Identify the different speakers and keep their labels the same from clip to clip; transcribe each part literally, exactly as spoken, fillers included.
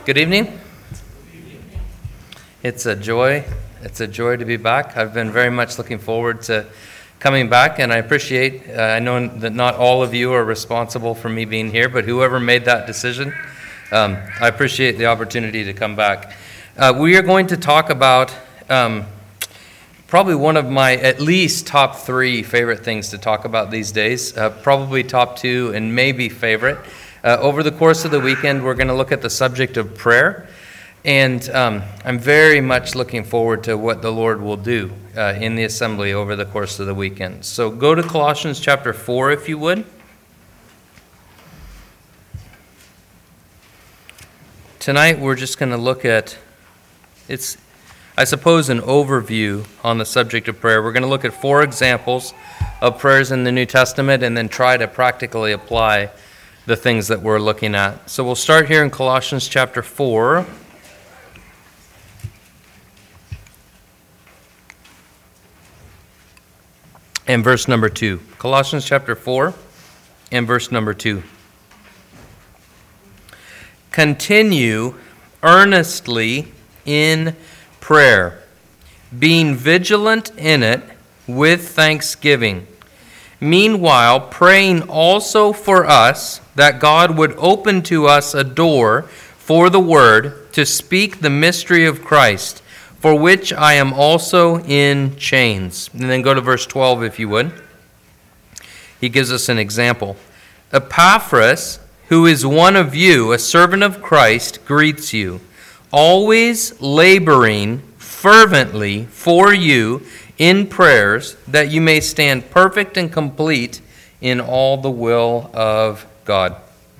Speaker 1: Good evening. It's a joy. It's a joy to be back. I've been very much looking forward to coming back, and I appreciate, uh, I know that not all of you are responsible for me being here, but whoever made that decision, um, I appreciate the opportunity to come back. Uh, we are going to talk about um, probably one of my at least top three favorite things to talk about these days, uh, probably top two and maybe favorite. Uh, over the course of the weekend, we're going to look at the subject of prayer, and um, I'm very much looking forward to what the Lord will do uh, in the assembly over the course of the weekend. So go to Colossians chapter four, if you would. Tonight, we're just going to look at, it's, I suppose, an overview on the subject of prayer. We're going to look at four examples of prayers in the New Testament and then try to practically apply the things that we're looking at. So we'll start here in Colossians chapter four. And verse number two. Colossians chapter four and verse number two. Continue earnestly in prayer, being vigilant in it with thanksgiving. Meanwhile, praying also for us, that God would open to us a door for the word to speak the mystery of Christ, for which I am also in chains. And then go to verse twelve, if you would. He gives us an example. Epaphras, who is one of you, a servant of Christ, greets you, always laboring fervently for you in prayers, that you may stand perfect and complete in all the will of God.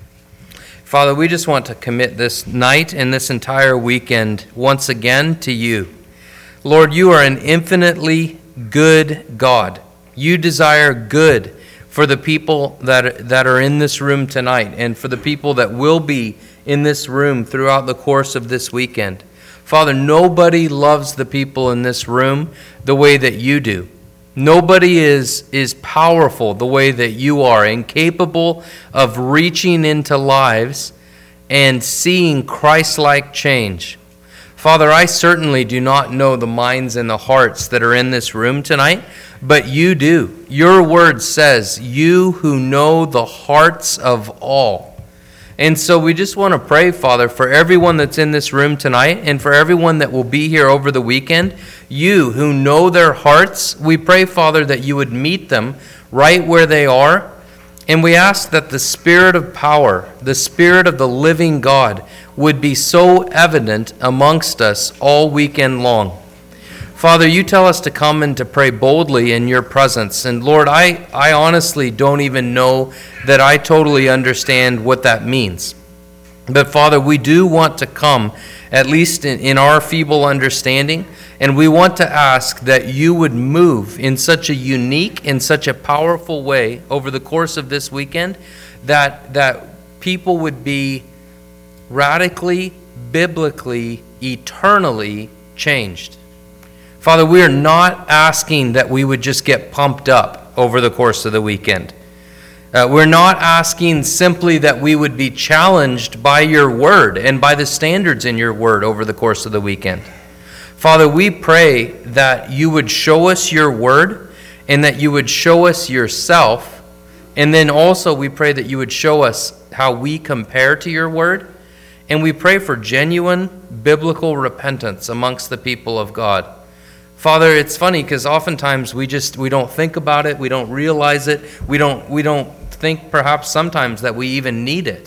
Speaker 1: Father, we just want to commit this night and this entire weekend once again to you. Lord, you are an infinitely good God. You desire good for the people that, that are in this room tonight and for the people that will be in this room throughout the course of this weekend. Father, nobody loves the people in this room the way that you do. Nobody is, is powerful the way that you are and capable of reaching into lives and seeing Christ-like change. Father, I certainly do not know the minds and the hearts that are in this room tonight, but you do. Your word says, you who know the hearts of all. And so we just want to pray, Father, for everyone that's in this room tonight and for everyone that will be here over the weekend. You who know their hearts, we pray, Father, that you would meet them right where they are. And we ask that the Spirit of power, the Spirit of the living God, would be so evident amongst us all weekend long. Father, you tell us to come and to pray boldly in your presence. And Lord, I, I honestly don't even know that I totally understand what that means. But Father, we do want to come, at least in, in our feeble understanding, and we want to ask that you would move in such a unique and such a powerful way over the course of this weekend that, that people would be radically, biblically, eternally changed. Father, we are not asking that we would just get pumped up over the course of the weekend. Uh, we're not asking simply that we would be challenged by your word and by the standards in your word over the course of the weekend. Father, we pray that you would show us your word and that you would show us yourself. And then also we pray that you would show us how we compare to your word. And we pray for genuine biblical repentance amongst the people of God. Father, it's funny because oftentimes we just we don't think about it, we don't realize it, we don't we don't think perhaps sometimes that we even need it.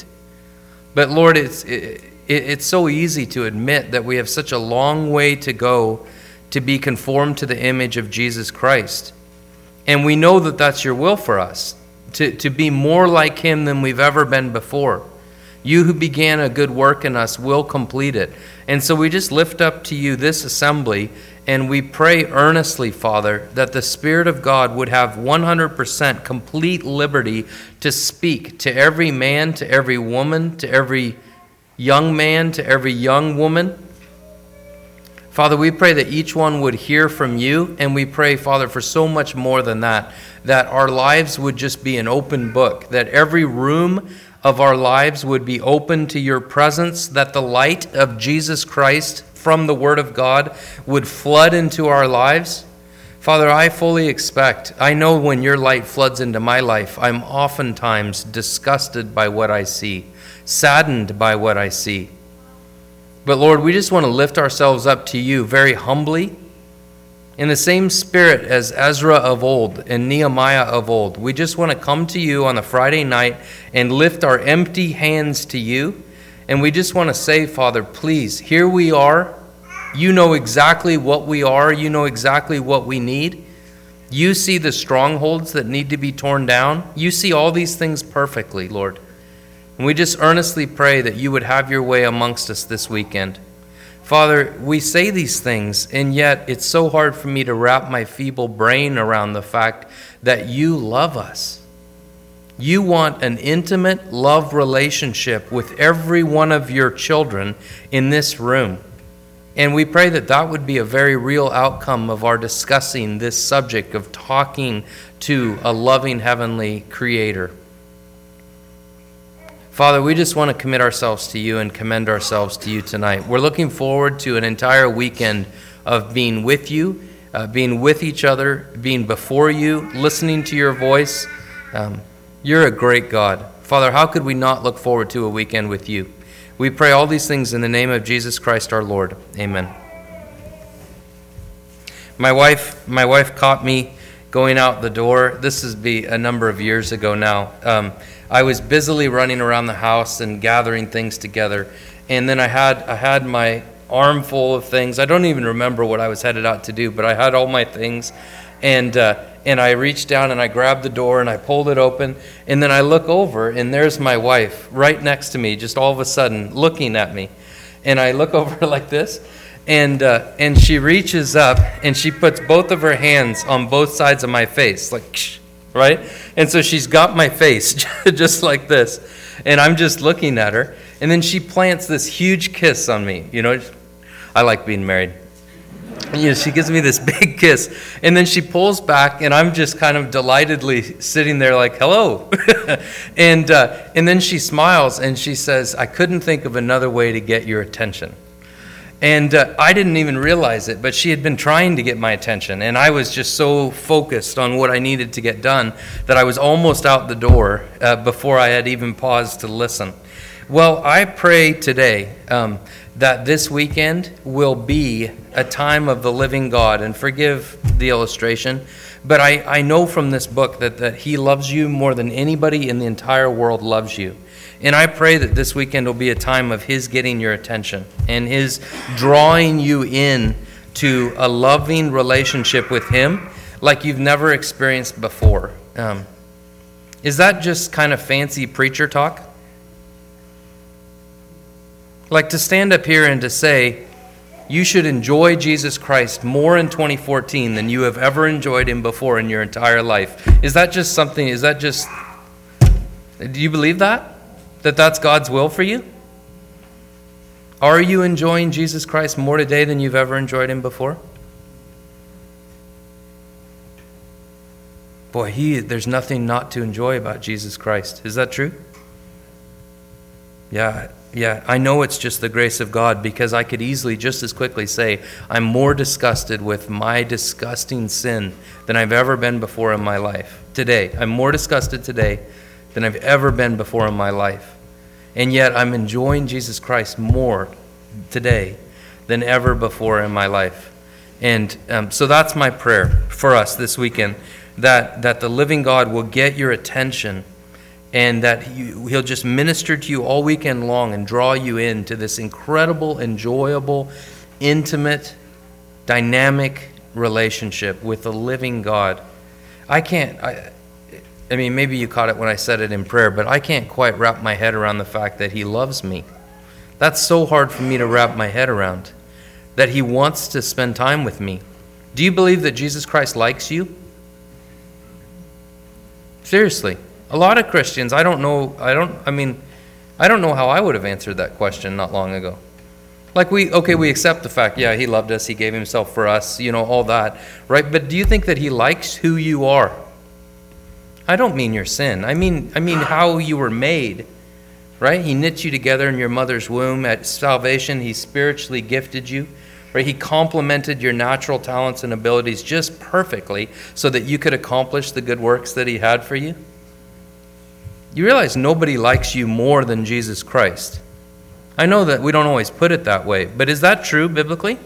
Speaker 1: But Lord, it's it, it's so easy to admit that we have such a long way to go to be conformed to the image of Jesus Christ. And we know that that's your will for us, to, to be more like him than we've ever been before. You who began a good work in us will complete it. And so we just lift up to you this assembly, and we pray earnestly, Father, that the Spirit of God would have one hundred percent complete liberty to speak to every man, to every woman, to every young man, to every young woman. Father, we pray that each one would hear from you, and we pray, Father, for so much more than that, that our lives would just be an open book, that every room of our lives would be open to your presence, that the light of Jesus Christ from the Word of God would flood into our lives. Father, I fully expect, I know when your light floods into my life, I'm oftentimes disgusted by what I see, saddened by what I see. But Lord, we just want to lift ourselves up to you very humbly, in the same spirit as Ezra of old and Nehemiah of old. We just want to come to you on a Friday night and lift our empty hands to you. And we just want to say, Father, please, here we are. You know exactly what we are. You know exactly what we need. You see the strongholds that need to be torn down. You see all these things perfectly, Lord. And we just earnestly pray that you would have your way amongst us this weekend. Father, we say these things, and yet it's so hard for me to wrap my feeble brain around the fact that you love us. You want an intimate love relationship with every one of your children in this room. And we pray that that would be a very real outcome of our discussing this subject of talking to a loving heavenly Creator. Father, we just want to commit ourselves to you and commend ourselves to you tonight. We're looking forward to an entire weekend of being with you, uh, being with each other, being before you, listening to your voice. Um, you're a great God. Father, how could we not look forward to a weekend with you? We pray all these things in the name of Jesus Christ our Lord. Amen. My wife, my wife caught me going out the door. This is be a number of years ago now. Um, I was busily running around the house and gathering things together, and then I had I had my arm full of things. I don't even remember what I was headed out to do, but I had all my things, and uh, and I reached down and I grabbed the door and I pulled it open, and then I look over and there's my wife right next to me, just all of a sudden looking at me, and I look over like this, and uh, and she reaches up and she puts both of her hands on both sides of my face, like. Shh. Right? And so she's got my face just like this. And I'm just looking at her. And then she plants this huge kiss on me. You know, I like being married. And, you know, she gives me this big kiss. And then she pulls back, and I'm just kind of delightedly sitting there like, hello. and, uh, and then she smiles, and she says, I couldn't think of another way to get your attention. And uh, I didn't even realize it, but she had been trying to get my attention, and I was just so focused on what I needed to get done that I was almost out the door uh, before I had even paused to listen. Well, I pray today um, that this weekend will be a time of the living God, and forgive the illustration, but I, I know from this book that, that He loves you more than anybody in the entire world loves you. And I pray that this weekend will be a time of His getting your attention and His drawing you in to a loving relationship with Him like you've never experienced before. Um, is that just kind of fancy preacher talk? Like to stand up here and to say, you should enjoy Jesus Christ more in twenty fourteen than you have ever enjoyed Him before in your entire life. Is that just something, is that just, do you believe that? That that's God's will for you? Are you enjoying Jesus Christ more today than you've ever enjoyed Him before? Boy, he there's nothing not to enjoy about Jesus Christ. Is that true? Yeah, yeah. I know it's just the grace of God, because I could easily just as quickly say, I'm more disgusted with my disgusting sin than I've ever been before in my life. Today, I'm more disgusted today than I've ever been before in my life. And yet I'm enjoying Jesus Christ more today than ever before in my life. And um, so that's my prayer for us this weekend, that, that the living God will get your attention, and that he, He'll just minister to you all weekend long and draw you into this incredible, enjoyable, intimate, dynamic relationship with the living God. I can't... I, I mean, maybe you caught it when I said it in prayer, but I can't quite wrap my head around the fact that He loves me. That's so hard for me to wrap my head around, that He wants to spend time with me. Do you believe that Jesus Christ likes you? Seriously. A lot of Christians, I don't know, I don't, I mean, I don't know how I would have answered that question not long ago. Like we, okay, we accept the fact, yeah, He loved us, He gave Himself for us, you know, all that, right? But do you think that He likes who you are? I don't mean your sin. I mean I mean how you were made. right? He knit you together in your mother's womb. At salvation, he spiritually gifted you, right? He complemented your natural talents and abilities just perfectly so that you could accomplish the good works that he had for you. You realize nobody likes you more than Jesus Christ. I know that we don't always put it that way, but is that true biblically?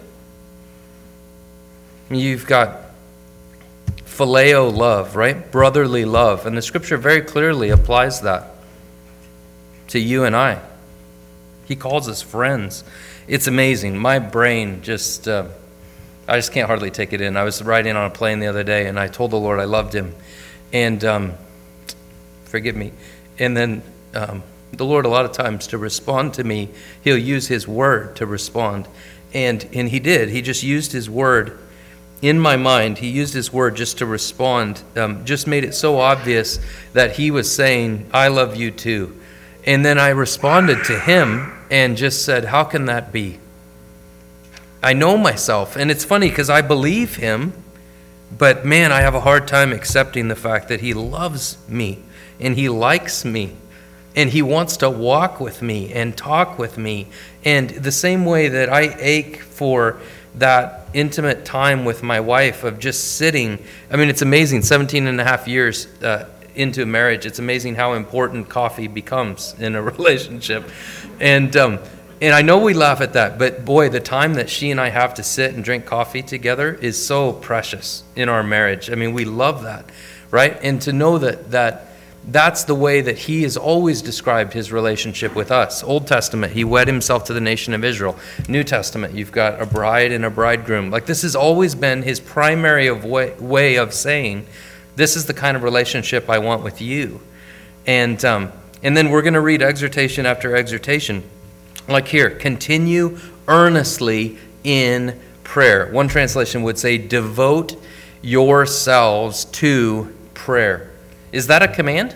Speaker 1: You've got phileo love, right? Brotherly love. And the scripture very clearly applies that to you and I. He calls us friends. It's amazing. My brain just, uh, I just can't hardly take it in. I was riding on a plane the other day, and I told the Lord I loved him. And um, forgive me. And then um, the Lord, a lot of times, to respond to me, he'll use his word to respond. And, and he did. He just used his word. In my mind, he used his word just to respond, um, just made it so obvious that he was saying, I love you too. And then I responded to him and just said, how can that be? I know myself. And it's funny because I believe him, but man, I have a hard time accepting the fact that he loves me and he likes me and he wants to walk with me and talk with me. And the same way that I ache for that intimate time with my wife of just sitting. I mean, it's amazing, seventeen and a half years uh, into marriage, it's amazing how important coffee becomes in a relationship. And um, and I know we laugh at that, but boy, the time that she and I have to sit and drink coffee together is so precious in our marriage. I mean, we love that, right? And to know that that that's the way that he has always described his relationship with us. Old Testament, he wed himself to the nation of Israel. New Testament, you've got a bride and a bridegroom. Like, this has always been his primary of way, way of saying, this is the kind of relationship I want with you. And um, and then we're going to read exhortation after exhortation. Like here, continue earnestly in prayer. One translation would say, devote yourselves to prayer. Is that a command?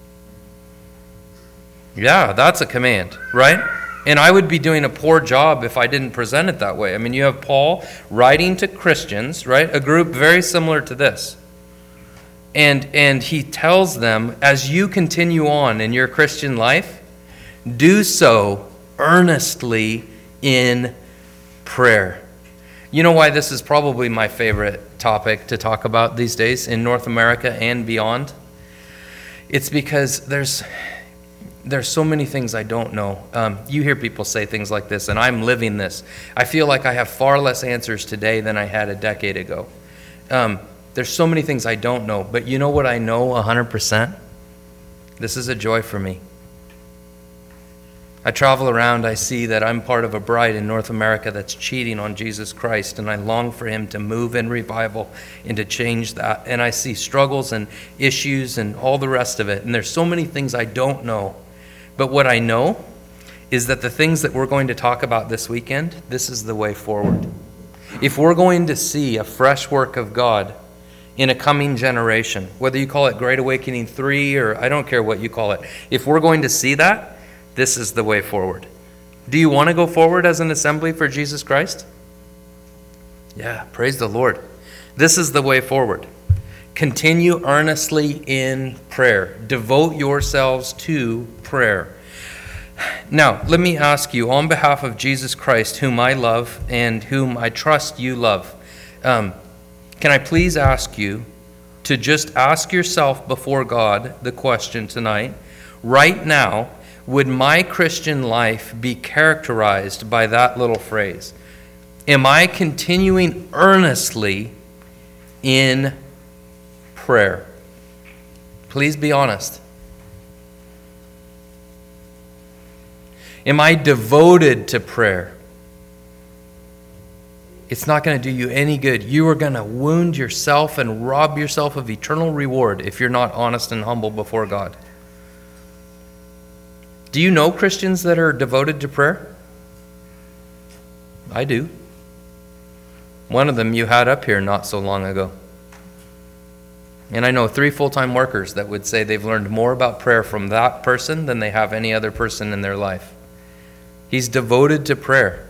Speaker 1: Yeah, that's a command, right? And I would be doing a poor job if I didn't present it that way. I mean, you have Paul writing to Christians, right? A group very similar to this. And and he tells them, as you continue on in your Christian life, do so earnestly in prayer. You know why this is probably my favorite topic to talk about these days in North America and beyond? It's because there's there's so many things I don't know. Um, you hear people say things like this, and I'm living this. I feel like I have far less answers today than I had a decade ago. Um, there's so many things I don't know, but you know what I know one hundred percent? This is a joy for me. I travel around, I see that I'm part of a bride in North America that's cheating on Jesus Christ, and I long for him to move in revival and to change that. And I see struggles and issues and all the rest of it. And there's so many things I don't know. But what I know is that the things that we're going to talk about this weekend, this is the way forward. If we're going to see a fresh work of God in a coming generation, whether you call it Great Awakening three or I don't care what you call it, if we're going to see that, this is the way forward. Do you want to go forward as an assembly for Jesus Christ? Yeah, praise the Lord. This is the way forward. Continue earnestly in prayer. Devote yourselves to prayer. Now, let me ask you, on behalf of Jesus Christ, whom I love and whom I trust you love, um, can I please ask you to just ask yourself before God the question tonight, right now, would my Christian life be characterized by that little phrase? Am I continuing earnestly in prayer? Please be honest. Am I devoted to prayer? It's not going to do you any good. You are going to wound yourself and rob yourself of eternal reward if you're not honest and humble before God. Do you know Christians that are devoted to prayer? I do. One of them you had up here not so long ago. And I know three full-time workers that would say they've learned more about prayer from that person than they have any other person in their life. He's devoted to prayer.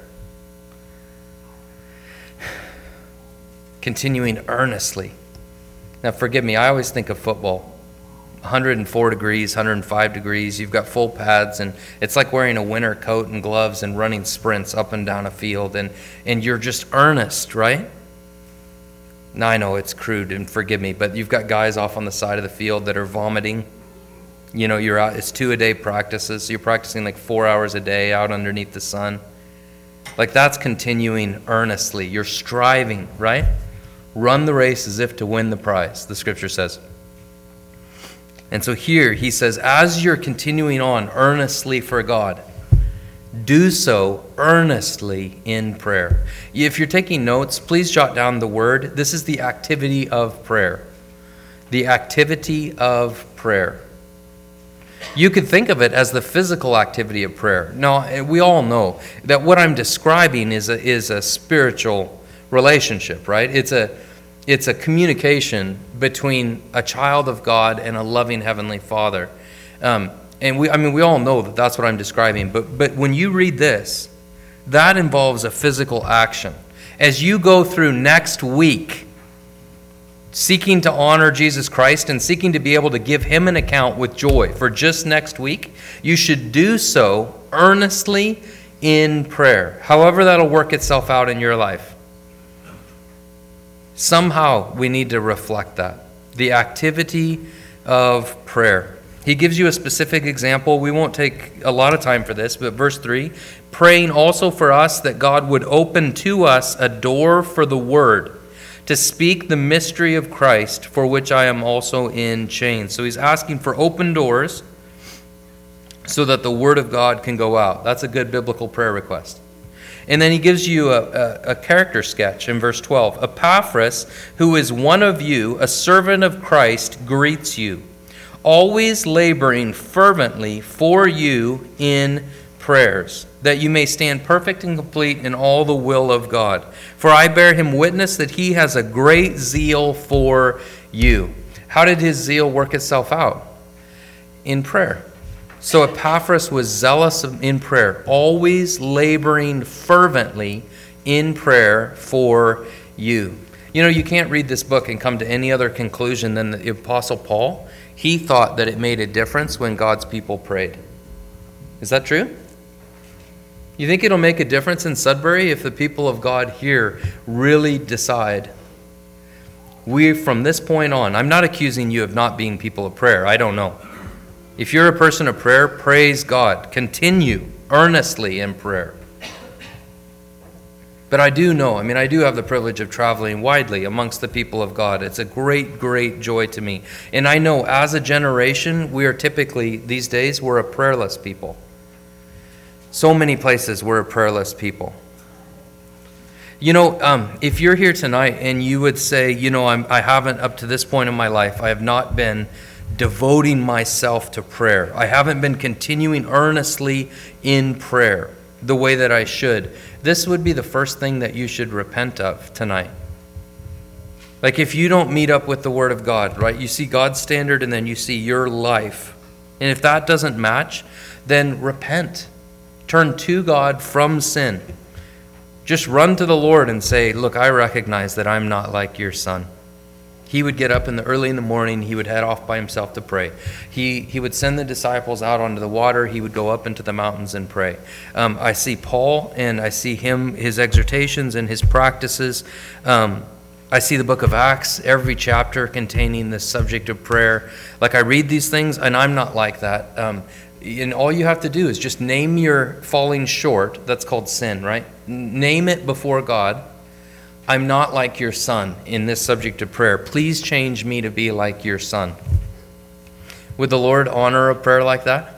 Speaker 1: Continuing earnestly. Now forgive me, I always think of football. one hundred four degrees, one hundred five degrees. You've got full pads, and it's like wearing a winter coat and gloves and running sprints up and down a field, and, and you're just earnest, right? Now, I know it's crude, and forgive me, but you've got guys off on the side of the field that are vomiting. You know, you're out, it's two-a-day practices, so you're practicing like four hours a day out underneath the sun. Like, that's continuing earnestly. You're striving, right? Run the race as if to win the prize, the scripture says. And so here he says, as you're continuing on earnestly for God, do so earnestly in prayer. If you're taking notes, please jot down the word. This is the activity of prayer. The activity of prayer. You could think of it as the physical activity of prayer. Now, we all know that what I'm describing is a, is a spiritual relationship, right? It's a It's a communication between a child of God and a loving Heavenly Father. Um, and we, I mean, we all know that that's what I'm describing. But, but when you read this, that involves a physical action. As you go through next week, seeking to honor Jesus Christ and seeking to be able to give Him an account with joy for just next week, you should do so earnestly in prayer. However that'll work itself out in your life. Somehow we need to reflect that. The activity of prayer. He gives you a specific example. We won't take a lot of time for this, but verse three, praying also for us that God would open to us a door for the word, to speak the mystery of Christ, for which I am also in chains. So he's asking for open doors so that the word of God can go out. That's a good biblical prayer request. And then he gives you a, a, a character sketch in verse twelve. Epaphras, who is one of you, a servant of Christ, greets you, always laboring fervently for you in prayers, that you may stand perfect and complete in all the will of God. For I bear him witness that he has a great zeal for you. How did his zeal work itself out? In prayer. So Epaphras was zealous in prayer, always laboring fervently in prayer for you. You know, you can't read this book and come to any other conclusion than the Apostle Paul. He thought that it made a difference when God's people prayed. Is that true? You think it'll make a difference in Sudbury if the people of God here really decide, we from this point on, I'm not accusing you of not being people of prayer. I don't know. If you're a person of prayer, praise God. Continue earnestly in prayer. But I do know, I mean, I do have the privilege of traveling widely amongst the people of God. It's a great, great joy to me. And I know as a generation, we are typically, these days, we're a prayerless people. So many places we're a prayerless people. You know, um, if you're here tonight and you would say, you know, I'm, I haven't, up to this point in my life, I have not been devoting myself to prayer. I haven't been continuing earnestly in prayer the way that I should. This would be the first thing that you should repent of tonight. Like if you don't meet up with the Word of God, right? You see God's standard and then you see your life. And if that doesn't match, then repent. Turn to God from sin. Just run to the Lord and say, look, I recognize that I'm not like your son. He would get up in the early in the morning. He would head off by himself to pray. He he would send the disciples out onto the water. He would go up into the mountains and pray. Um, I see Paul, and I see him, his exhortations and his practices. Um, I see the book of Acts, every chapter containing the subject of prayer. Like I read these things, and I'm not like that. Um, and all you have to do is just name your falling short. That's called sin, right? Name it before God. I'm not like your son in this subject of prayer. Please change me to be like your son. Would the Lord honor a prayer like that?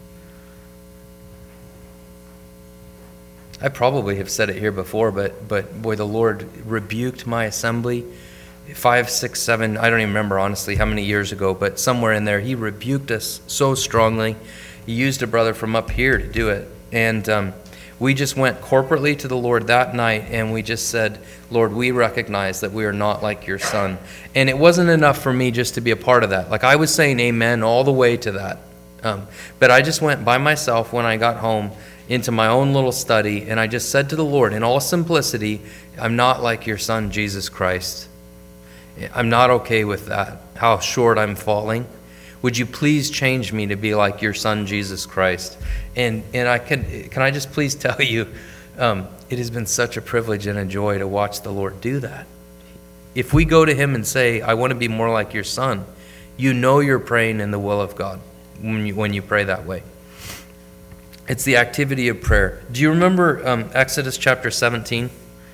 Speaker 1: I probably have said it here before, but but boy, the Lord rebuked my assembly five, six, seven, I don't even remember honestly how many years ago, but somewhere in there, he rebuked us so strongly. He used a brother from up here to do it. And um, we just went corporately to the Lord that night, and we just said, Lord, we recognize that we are not like your son. And it wasn't enough for me just to be a part of that. Like I was saying amen all the way to that. Um, but I just went by myself when I got home into my own little study, and I just said to the Lord, in all simplicity, I'm not like your son, Jesus Christ. I'm not okay with that, how short I'm falling. Would you please change me to be like your Son, Jesus Christ? And and I can, can I just please tell you, um, it has been such a privilege and a joy to watch the Lord do that. If we go to him and say, I want to be more like your Son, you know you're praying in the will of God when you, when you pray that way. It's the activity of prayer. Do you remember um, Exodus chapter seventeen?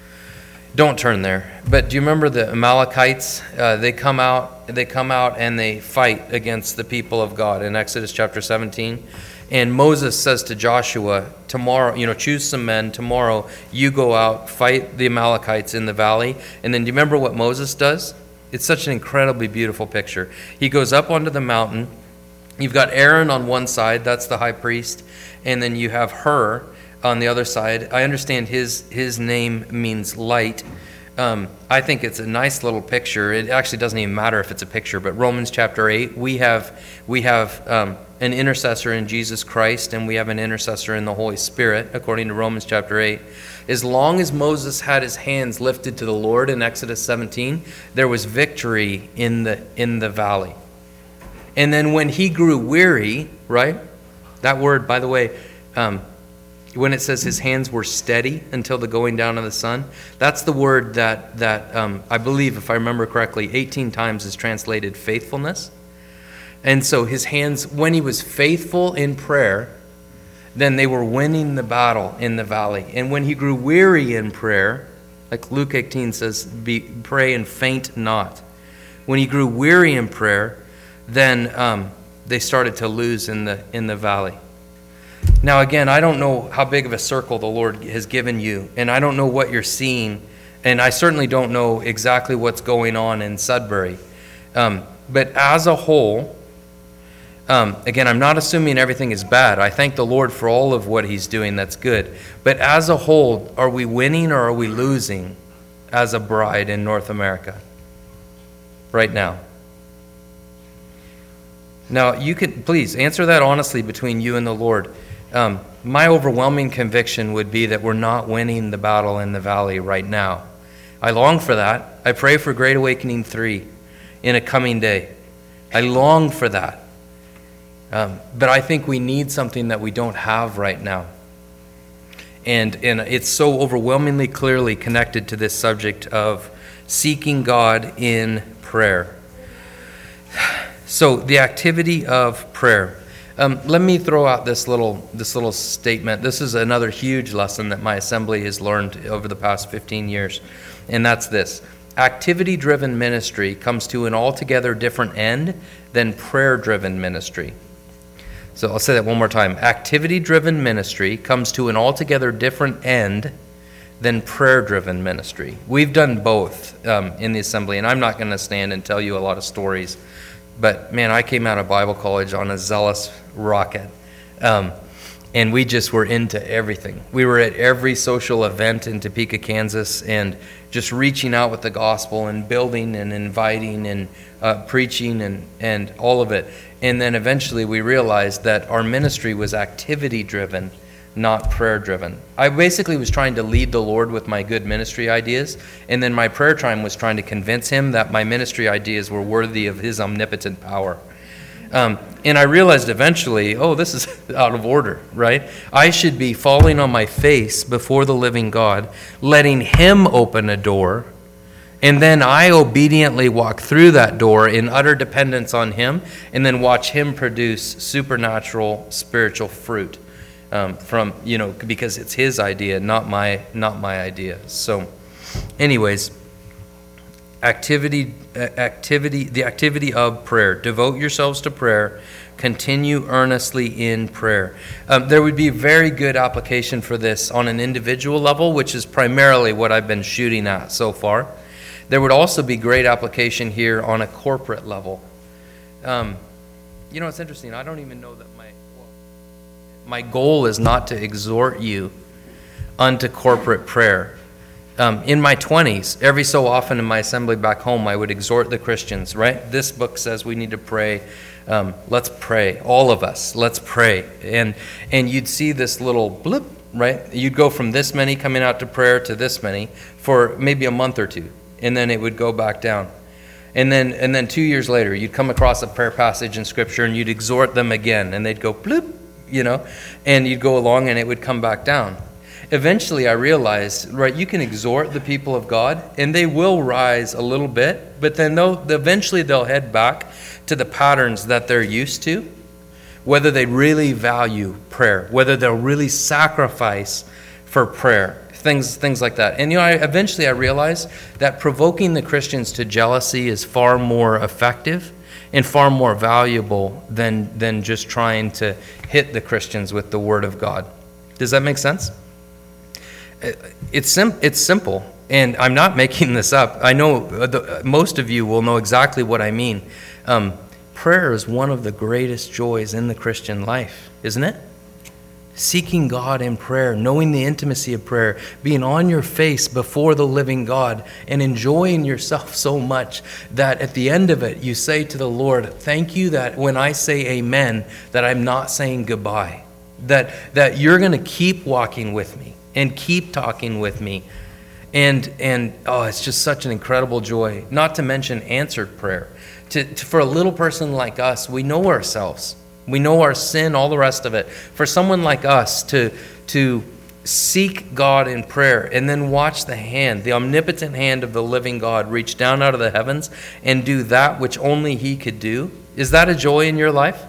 Speaker 1: Don't turn there. But do you remember the Amalekites? Uh, they come out. They come out and they fight against the people of God in Exodus chapter seventeen. And Moses says to Joshua, tomorrow, you know, choose some men. Tomorrow, you go out, fight the Amalekites in the valley. And then do you remember what Moses does? It's such an incredibly beautiful picture. He goes up onto the mountain. You've got Aaron on one side, that's the high priest. And then you have Hur on the other side. I understand his his name means light. Um, I think it's a nice little picture. It actually doesn't even matter if it's a picture, but Romans chapter eight, we have we have um, an intercessor in Jesus Christ, and we have an intercessor in the Holy Spirit, according to Romans chapter eight. As long as Moses had his hands lifted to the Lord in Exodus seventeen, there was victory in the in the valley. And then when he grew weary, right? That word, by the way, um, when it says his hands were steady until the going down of the sun, that's the word that, that um, I believe, if I remember correctly, eighteen times is translated faithfulness. And so his hands, when he was faithful in prayer, then they were winning the battle in the valley. And when he grew weary in prayer, like Luke eighteen says, be, pray and faint not. When he grew weary in prayer, then um, they started to lose in the in the valley. Now, again, I don't know how big of a circle the Lord has given you, and I don't know what you're seeing, and I certainly don't know exactly what's going on in Sudbury. Um, but as a whole, um, again, I'm not assuming everything is bad. I thank the Lord for all of what he's doing that's good. But as a whole, are we winning or are we losing as a bride in North America right now? Now, you can, please, answer that honestly between you and the Lord. Um, my overwhelming conviction would be that we're not winning the battle in the valley right now. I long for that. I pray for Great Awakening three in a coming day. I long for that. Um, but I think we need something that we don't have right now. And, and it's so overwhelmingly clearly connected to this subject of seeking God in prayer. So the activity of prayer. Um, let me throw out this little this little statement. This is another huge lesson that my assembly has learned over the past fifteen years, and that's this. Activity-driven ministry comes to an altogether different end than prayer-driven ministry. So I'll say that one more time. Activity-driven ministry comes to an altogether different end than prayer-driven ministry. We've done both um, in the assembly, and I'm not going to stand and tell you a lot of stories. But, man, I came out of Bible college on a zealous rocket, um, and we just were into everything. We were at every social event in Topeka, Kansas, and just reaching out with the gospel and building and inviting and uh, preaching and, and all of it. And then eventually we realized that our ministry was activity-driven, not prayer-driven. I basically was trying to lead the Lord with my good ministry ideas, and then my prayer time was trying to convince him that my ministry ideas were worthy of his omnipotent power. Um, and I realized eventually, oh, this is out of order, right? I should be falling on my face before the living God, letting him open a door, and then I obediently walk through that door in utter dependence on him, and then watch him produce supernatural spiritual fruit. Um, from, you know, because it's his idea, not my not my idea. So, anyways, activity, uh, activity, the activity of prayer. Devote yourselves to prayer. Continue earnestly in prayer. Um, there would be very good application for this on an individual level, which is primarily what I've been shooting at so far. There would also be great application here on a corporate level. Um, you know, it's interesting. I don't even know that my My goal is not to exhort you unto corporate prayer. Um, in my twenties, every so often in my assembly back home, I would exhort the Christians, right? This book says we need to pray. Um, let's pray. All of us, let's pray. And and you'd see this little blip, right? You'd go from this many coming out to prayer to this many for maybe a month or two, and then it would go back down. And then and then two years later, you'd come across a prayer passage in Scripture and you'd exhort them again, and they'd go bloop, you know, and you'd go along and it would come back down. Eventually I realized, right, you can exhort the people of God and they will rise a little bit, but then they'll, eventually they'll head back to the patterns that they're used to, whether they really value prayer, whether they'll really sacrifice for prayer. Things things like that. And you know, I, eventually I realized that provoking the Christians to jealousy is far more effective and far more valuable than than just trying to hit the Christians with the Word of God. Does that make sense? It's sim- it's simple, and I'm not making this up. I know the, most of you will know exactly what I mean. Um, prayer is one of the greatest joys in the Christian life, isn't it? Seeking God in prayer, knowing the intimacy of prayer, being on your face before the living God, and enjoying yourself so much that at the end of it, you say to the Lord, thank you that when I say amen, that I'm not saying goodbye, that, that you're going to keep walking with me and keep talking with me. And, and oh, it's just such an incredible joy, not to mention answered prayer. To, to, for a little person like us, we know ourselves. We know our sin, all the rest of it. For someone like us to, to seek God in prayer and then watch the hand, the omnipotent hand of the living God reach down out of the heavens and do that which only He could do, is that a joy in your life?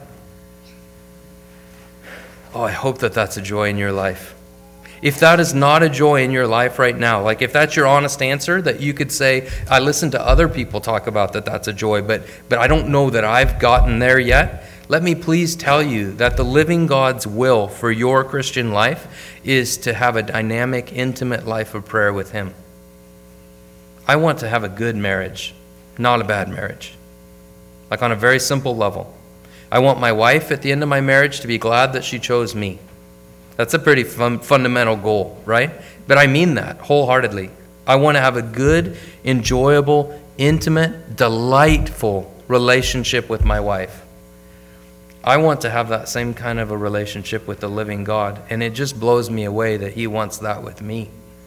Speaker 1: Oh, I hope that that's a joy in your life. If that is not a joy in your life right now, like if that's your honest answer, that you could say, I listen to other people talk about that that's a joy, but but I don't know that I've gotten there yet. Let me please tell you that the living God's will for your Christian life is to have a dynamic, intimate life of prayer with Him. I want to have a good marriage, not a bad marriage. Like on a very simple level. I want my wife at the end of my marriage to be glad that she chose me. That's a pretty fun, fundamental goal, right? But I mean that wholeheartedly. I want to have a good, enjoyable, intimate, delightful relationship with my wife. I want to have that same kind of a relationship with the living God, and it just blows me away that He wants that with me.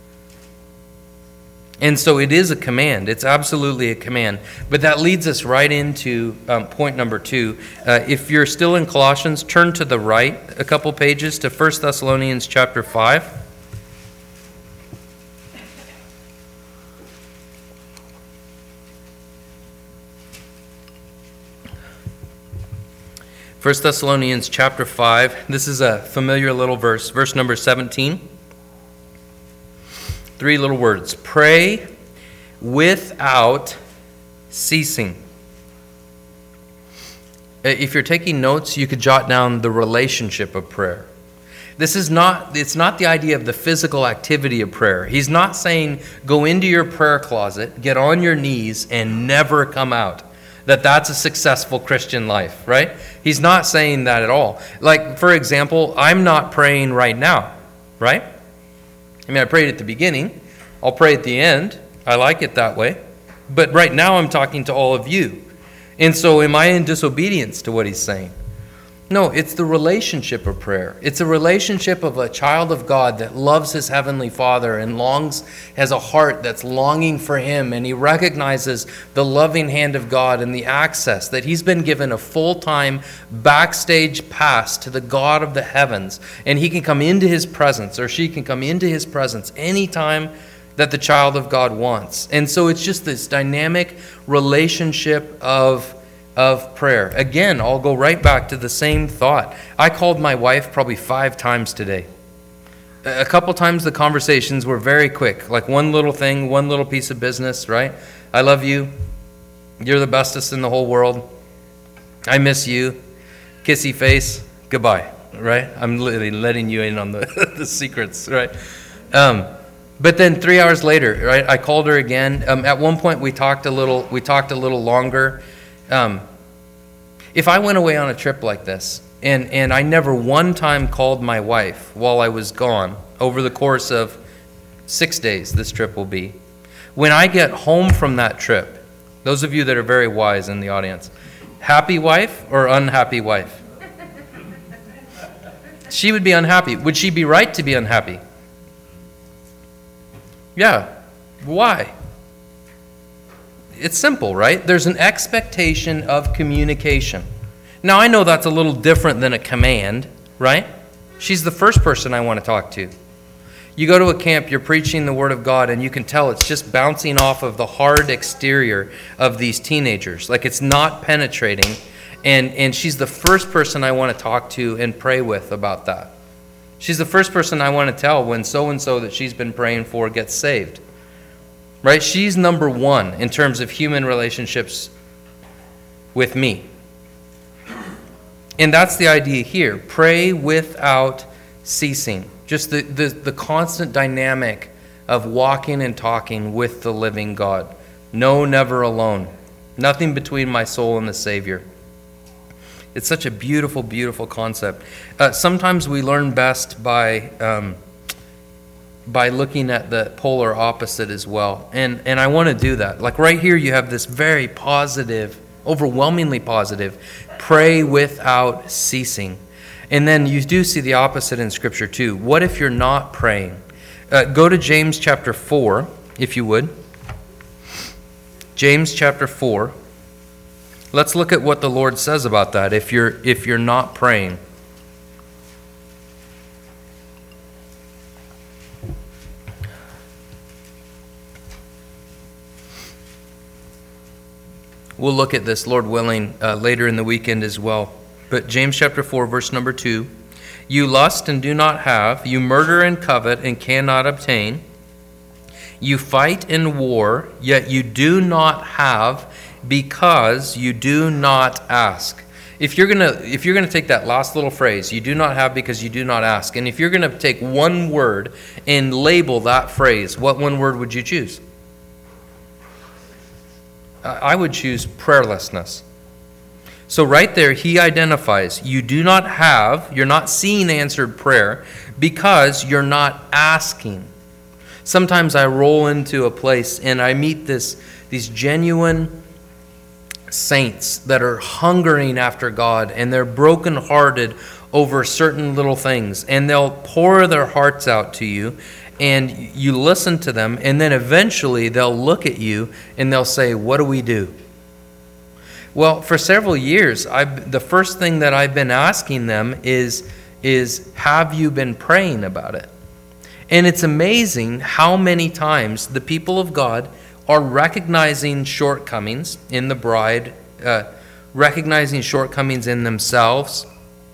Speaker 1: And so it is a command. It's absolutely a command. But that leads us right into um, point number two. Uh, if you're still in Colossians, turn to the right a couple pages to First Thessalonians chapter five. First Thessalonians chapter five. This is a familiar little verse, verse number seventeen. Three little words. Pray without ceasing. If you're taking notes, you could jot down the relationship of prayer. This is not, it's not the idea of the physical activity of prayer. He's not saying go into your prayer closet, get on your knees, and never come out. That that's a successful Christian life, right? He's not saying that at all. Like, for example, I'm not praying right now, right? I mean, I prayed at the beginning. I'll pray at the end. I like it that way. But right now I'm talking to all of you. And so am I in disobedience to what He's saying? No, it's the relationship of prayer. It's a relationship of a child of God that loves his heavenly Father and longs, has a heart that's longing for Him, and he recognizes the loving hand of God and the access that he's been given a full-time backstage pass to the God of the heavens, and he can come into His presence, or she can come into His presence anytime that the child of God wants. And so it's just this dynamic relationship of of prayer. Again, I'll go right back to the same thought. I called my wife probably five times today. A couple times the conversations were very quick, like one little thing, one little piece of business, right? I love you. You're the bestest in the whole world. I miss you. Kissy face. Goodbye, right? I'm literally letting you in on the, the secrets, right? Um, but then three hours later, right, I called her again. Um, at one point we talked a little, we talked a little longer. Um, if I went away on a trip like this, and, and I never one time called my wife while I was gone, over the course of six days this trip will be, when I get home from that trip, those of you that are very wise in the audience, happy wife or unhappy wife? She would be unhappy. Would she be right to be unhappy? Yeah. Why? it's simple, right? There's an expectation of communication. Now, I know that's a little different than a command, right? She's the first person I want to talk to. You go to a camp, you're preaching the Word of God, and you can tell it's just bouncing off of the hard exterior of these teenagers. Like, it's not penetrating. And, and she's the first person I want to talk to and pray with about that. She's the first person I want to tell when so-and-so that she's been praying for gets saved. Right? She's number one in terms of human relationships with me. And that's the idea here. Pray without ceasing. Just the, the, the constant dynamic of walking and talking with the living God. No, never alone. Nothing between my soul and the Savior. It's such a beautiful, beautiful concept. Uh, sometimes we learn best by um, by looking at the polar opposite as well. And, and I want to do that. Like right here, you have this very positive, overwhelmingly positive, pray without ceasing. And then you do see the opposite in Scripture too. What if you're not praying? Uh, go to James chapter four, if you would. James chapter four. Let's look at what the Lord says about that if you're if you're not praying. We'll look at this, Lord willing, uh, later in the weekend as well. But James chapter four, verse number two. You lust and do not have. You murder and covet and cannot obtain. You fight and war, yet you do not have because you do not ask. If you're gonna if you're gonna take that last little phrase, you do not have because you do not ask, and if you're gonna take one word and label that phrase, what one word would you choose? I would choose prayerlessness. So right there, he identifies you do not have, you're not seeing answered prayer because you're not asking. Sometimes I roll into a place and I meet this these genuine saints that are hungering after God, and they're brokenhearted over certain little things, and they'll pour their hearts out to you, and you listen to them, and then eventually they'll look at you and they'll say, what do we do? Well, for several years, I've, the first thing that I've been asking them is, is, have you been praying about it? And it's amazing how many times the people of God are recognizing shortcomings in the bride, uh, recognizing shortcomings in themselves.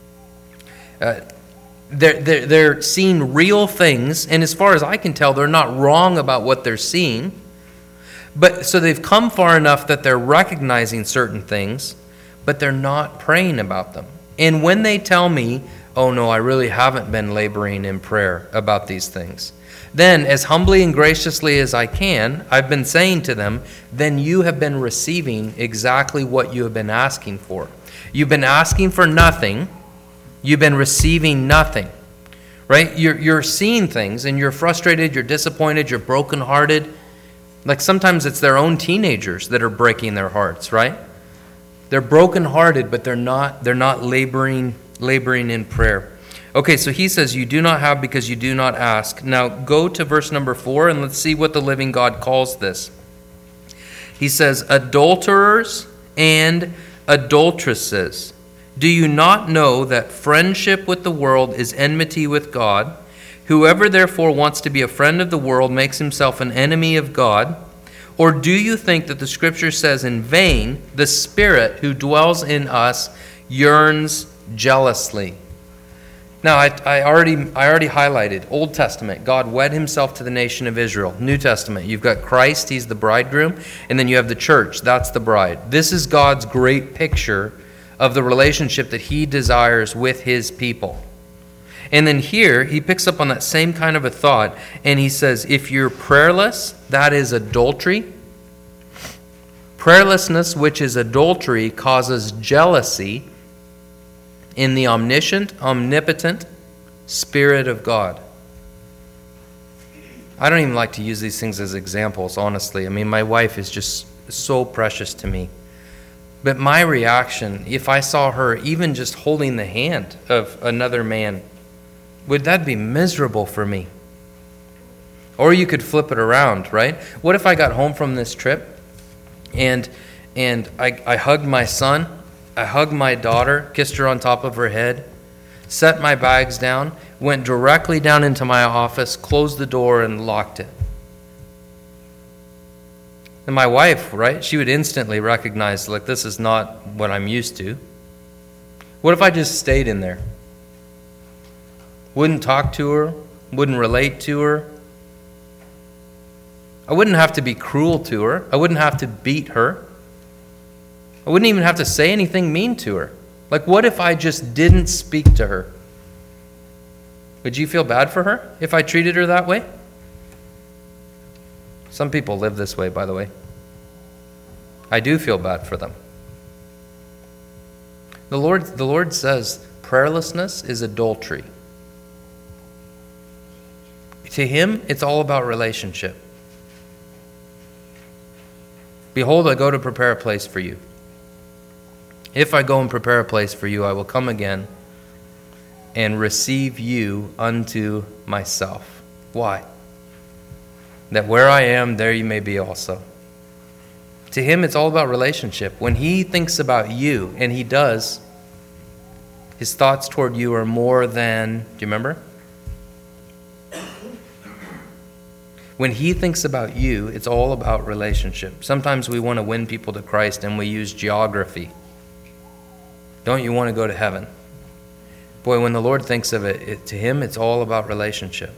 Speaker 1: Uh, they're, they're, they're seeing real things, and as far as I can tell, they're not wrong about what they're seeing. But so they've come far enough that they're recognizing certain things, but they're not praying about them. And when they tell me, oh no, I really haven't been laboring in prayer about these things, then as humbly and graciously as I can, I've been saying to them, then you have been receiving exactly what you have been asking for. You've been asking for nothing. You've been receiving nothing. Right? You're, you're seeing things and you're frustrated, you're disappointed, you're brokenhearted. Like sometimes it's their own teenagers that are breaking their hearts, right? They're brokenhearted, but they're not they're not laboring laboring in prayer. Okay, so he says you do not have because you do not ask. Now go to verse number four and let's see what the living God calls this. He says, adulterers and adulteresses, do you not know that friendship with the world is enmity with God? Whoever therefore wants to be a friend of the world makes himself an enemy of God. Or do you think that the Scripture says in vain, the Spirit who dwells in us yearns jealously? Now, I, I already I already highlighted Old Testament. God wed himself to the nation of Israel. New Testament, you've got Christ, he's the bridegroom, and then you have the church, that's the bride. This is God's great picture of the relationship that he desires with his people. And then here, he picks up on that same kind of a thought, and he says, if you're prayerless, that is adultery. Prayerlessness, which is adultery, causes jealousy in the omniscient, omnipotent Spirit of God. I don't even like to use these things as examples, honestly. I mean, my wife is just so precious to me. But my reaction, if I saw her even just holding the hand of another man, would that be miserable for me? Or you could flip it around, right? What if I got home from this trip And and I, I hugged my son, I hugged my daughter, kissed her on top of her head, set my bags down, went directly down into my office, closed the door, and locked it. And my wife, right, she would instantly recognize, like, this is not what I'm used to. What if I just stayed in there? Wouldn't talk to her, wouldn't relate to her. I wouldn't have to be cruel to her. I wouldn't have to beat her. I wouldn't even have to say anything mean to her. Like, what if I just didn't speak to her? Would you feel bad for her if I treated her that way? Some people live this way, by the way. I do feel bad for them. The Lord, the Lord says prayerlessness is adultery. To him, it's all about relationship. Behold, I go to prepare a place for you. If I go and prepare a place for you, I will come again and receive you unto myself. Why? That where I am, there you may be also. To him, it's all about relationship. When he thinks about you, and he does, his thoughts toward you are more than, do you remember? When he thinks about you, it's all about relationship. Sometimes we want to win people to Christ and we use geography. Don't you want to go to heaven? Boy, when the Lord thinks of it, it to him, it's all about relationship.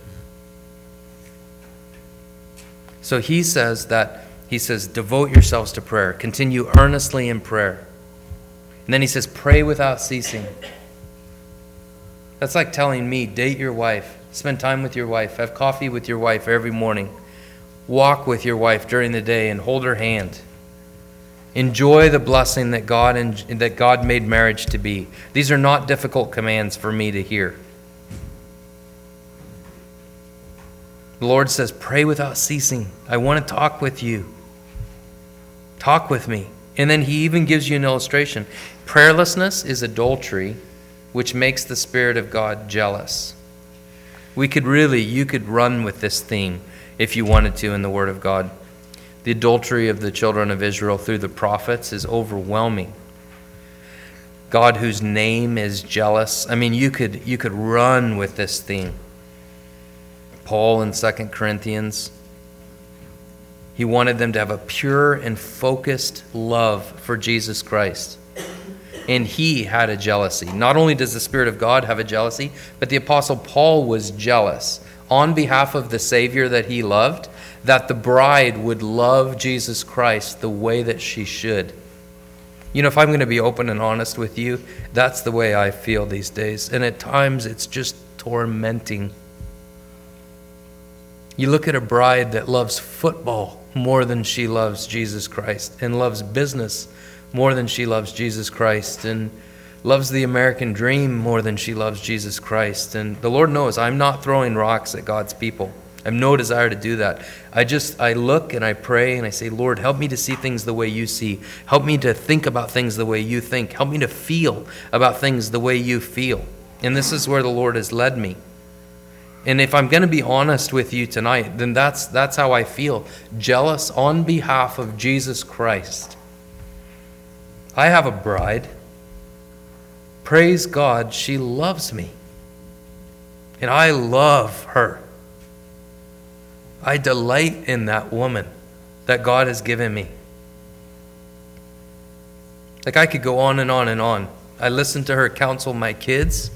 Speaker 1: So he says that, he says, devote yourselves to prayer. Continue earnestly in prayer. And then he says, pray without ceasing. That's like telling me, date your wife, spend time with your wife, have coffee with your wife every morning, walk with your wife during the day and hold her hand. Enjoy the blessing that God and that God made marriage to be. These are not difficult commands for me to hear. The Lord says, pray without ceasing. I want to talk with you. Talk with me. And then he even gives you an illustration. Prayerlessness is adultery, which makes the Spirit of God jealous. We could really, you could run with this theme if you wanted to in the Word of God. The adultery of the children of Israel through the prophets is overwhelming. God, whose name is jealous. I mean, you could you could run with this theme. Paul in Second Corinthians, he wanted them to have a pure and focused love for Jesus Christ. And he had a jealousy. Not only does the Spirit of God have a jealousy, but the Apostle Paul was jealous on behalf of the Savior that he loved, that the bride would love Jesus Christ the way that she should. You know, if I'm going to be open and honest with you, that's the way I feel these days. And at times it's just tormenting. You look at a bride that loves football more than she loves Jesus Christ, and loves business more than she loves Jesus Christ, and loves the American dream more than she loves Jesus Christ. And the Lord knows I'm not throwing rocks at God's people. I have no desire to do that. I just, I look and I pray and I say, Lord, help me to see things the way you see. Help me to think about things the way you think. Help me to feel about things the way you feel. And this is where the Lord has led me. And if I'm going to be honest with you tonight, then that's that's how I feel. Jealous on behalf of Jesus Christ. I have a bride. Praise God, she loves me. And I love her. I delight in that woman that God has given me. Like, I could go on and on and on. I listen to her counsel my kids.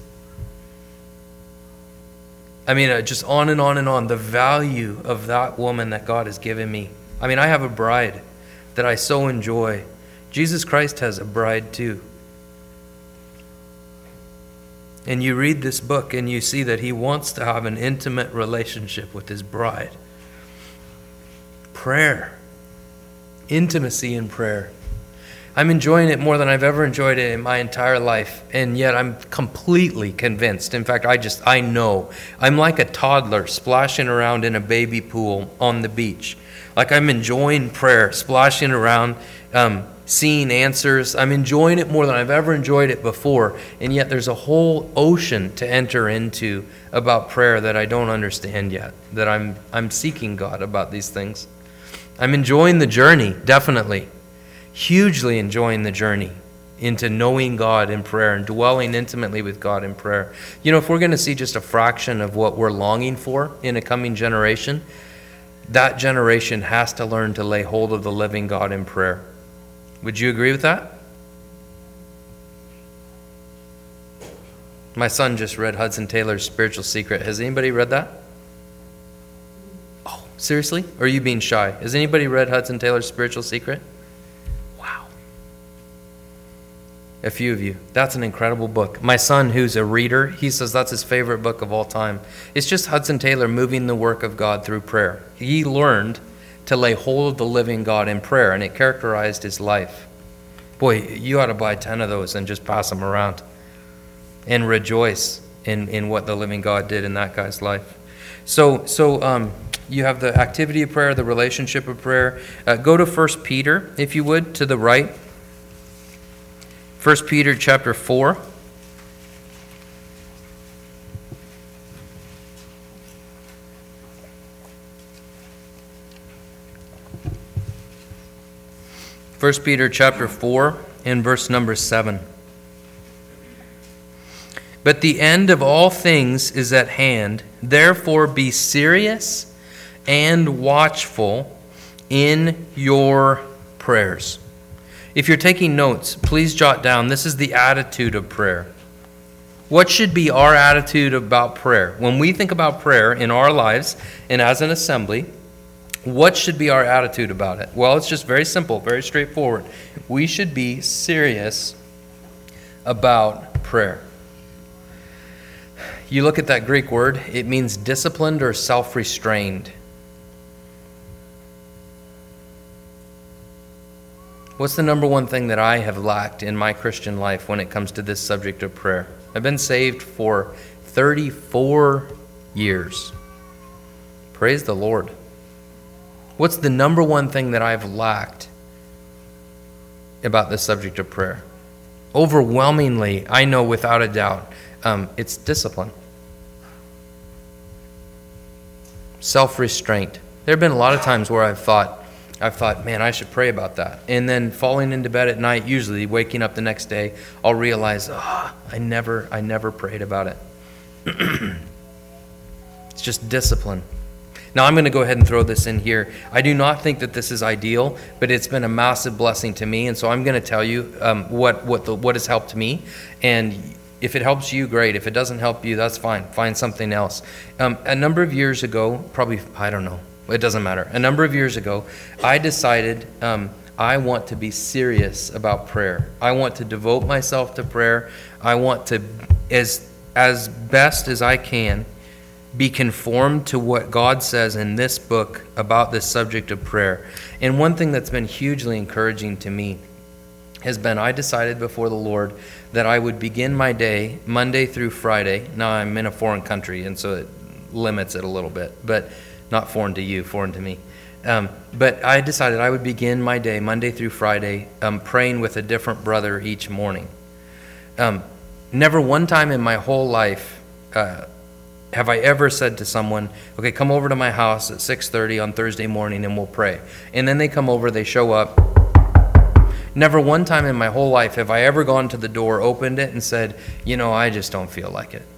Speaker 1: I mean, uh, just on and on and on. The value of that woman that God has given me. I mean, I have a bride that I so enjoy. Jesus Christ has a bride too. And you read this book and you see that he wants to have an intimate relationship with his bride. Prayer. Intimacy in prayer. I'm enjoying it more than I've ever enjoyed it in my entire life, and yet I'm completely convinced. In fact, I just, I know. I'm like a toddler splashing around in a baby pool on the beach. Like, I'm enjoying prayer, splashing around, um, seeing answers. I'm enjoying it more than I've ever enjoyed it before, and yet there's a whole ocean to enter into about prayer that I don't understand yet, that I'm I'm seeking God about these things. I'm enjoying the journey, definitely. hugely enjoying the journey into knowing God in prayer and dwelling intimately with God in prayer. You know, if we're going to see just a fraction of what we're longing for in a coming generation, that generation has to learn to lay hold of the living God in prayer. Would you agree with that? My son just read Hudson Taylor's Spiritual Secret. Has anybody read that? Oh, seriously? Or are you being shy? Has anybody read Hudson Taylor's Spiritual Secret? Wow. A few of you. That's an incredible book. My son, who's a reader, he says that's his favorite book of all time. It's just Hudson Taylor moving the work of God through prayer. He learned to lay hold of the living God in prayer, and it characterized his life. Boy, you ought to buy ten of those and just pass them around and rejoice in, in what the living God did in that guy's life. So, so um, you have the activity of prayer, the relationship of prayer. Uh, go to First Peter, if you would, to the right. First Peter chapter four. First Peter chapter four and verse number seven. But the end of all things is at hand. Therefore be serious and watchful in your prayers. If you're taking notes, please jot down, this is the attitude of prayer. What should be our attitude about prayer? When we think about prayer in our lives and as an assembly, what should be our attitude about it? Well, it's just very simple, very straightforward. We should be serious about prayer. You look at that Greek word, it means disciplined or self-restrained. What's the number one thing that I have lacked in my Christian life when it comes to this subject of prayer? I've been saved for thirty-four years. Praise the Lord. What's the number one thing that I've lacked about the subject of prayer? Overwhelmingly, I know without a doubt, um, it's discipline. Self-restraint. There have been a lot of times where I've thought, I've thought, man, I should pray about that. And then falling into bed at night, usually waking up the next day, I'll realize, oh, I never, I never prayed about it. It's just discipline. Now, I'm going to go ahead and throw this in here. I do not think that this is ideal, but it's been a massive blessing to me. And so I'm going to tell you um, what what the, what has helped me. And if it helps you, great. If it doesn't help you, that's fine. Find something else. Um, a number of years ago, probably, I don't know. It doesn't matter. A number of years ago, I decided um, I want to be serious about prayer. I want to devote myself to prayer. I want to, as as best as I can, be conformed to what God says in this book about this subject of prayer. And one thing that's been hugely encouraging to me has been I decided before the Lord that I would begin my day Monday through Friday. Now I'm in a foreign country, and so it limits it a little bit, but not foreign to you, foreign to me. Um, but I decided I would begin my day Monday through Friday um, praying with a different brother each morning. Um, never one time in my whole life uh, have I ever said to someone, okay, come over to my house at six thirty on Thursday morning and we'll pray. And then they come over, they show up. Never one time in my whole life have I ever gone to the door, opened it, and said, you know, I just don't feel like it.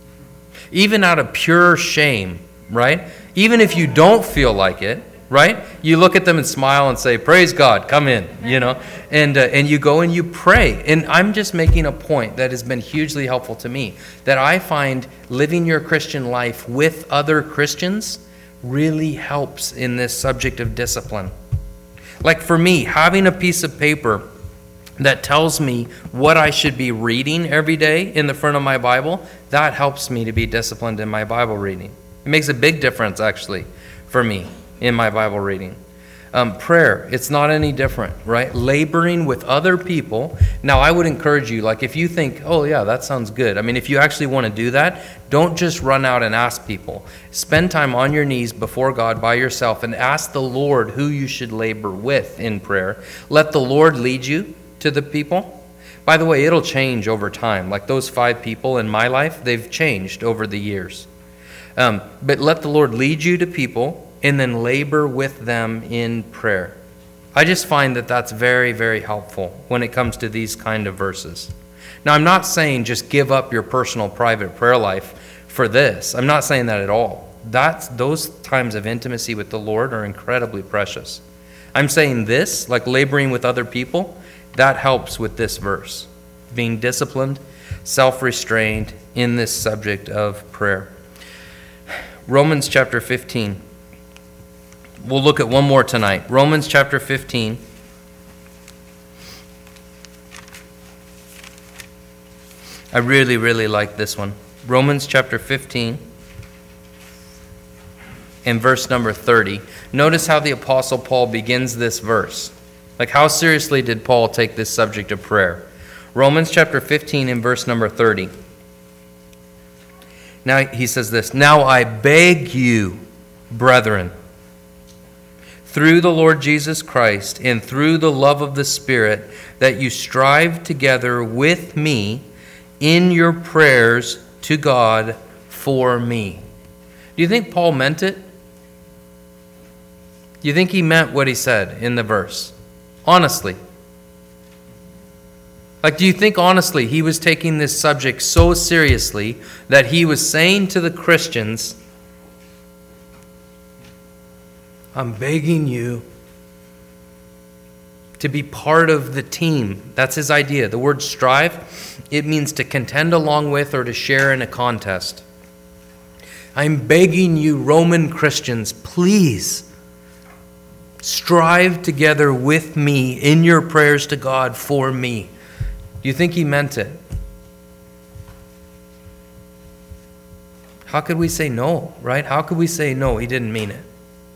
Speaker 1: Even out of pure shame, right? Even if you don't feel like it, right? You look at them and smile and say, praise God, come in, you know, and uh, and you go and you pray. And I'm just making a point that has been hugely helpful to me, that I find living your Christian life with other Christians really helps in this subject of discipline. Like for me, having a piece of paper that tells me what I should be reading every day in the front of my Bible, that helps me to be disciplined in my Bible reading. It makes a big difference, actually, for me in my Bible reading. Um, prayer, it's not any different, right? Laboring with other people. Now, I would encourage you, like if you think, oh yeah, that sounds good. I mean, if you actually want to do that, don't just run out and ask people. Spend time on your knees before God by yourself and ask the Lord who you should labor with in prayer. Let the Lord lead you to the people. By the way, it'll change over time. Like those five people in my life, they've changed over the years. Um, but let the Lord lead you to people and then labor with them in prayer. I just find that that's very, very helpful when it comes to these kind of verses. Now, I'm not saying just give up your personal private prayer life for this. I'm not saying that at all. That's, those times of intimacy with the Lord are incredibly precious. I'm saying this, like laboring with other people, that helps with this verse. Being disciplined, self-restrained in this subject of prayer. Romans chapter fifteen. We'll look at one more tonight. Romans chapter fifteen. I really, really like this one. Romans chapter fifteen and verse number thirty. Notice how the Apostle Paul begins this verse. Like, how seriously did Paul take this subject of prayer? Romans chapter fifteen and verse number thirty. Now he says this, "Now I beg you, brethren, through the Lord Jesus Christ and through the love of the Spirit, that you strive together with me in your prayers to God for me." Do you think Paul meant it? Do you think he meant what he said in the verse? Honestly. Like, do you think honestly he was taking this subject so seriously that he was saying to the Christians, I'm begging you to be part of the team? That's his idea. The word strive, it means to contend along with or to share in a contest. I'm begging you, Roman Christians, please strive together with me in your prayers to God for me. Do you think he meant it? How could we say no, right? How could we say no, he didn't mean it?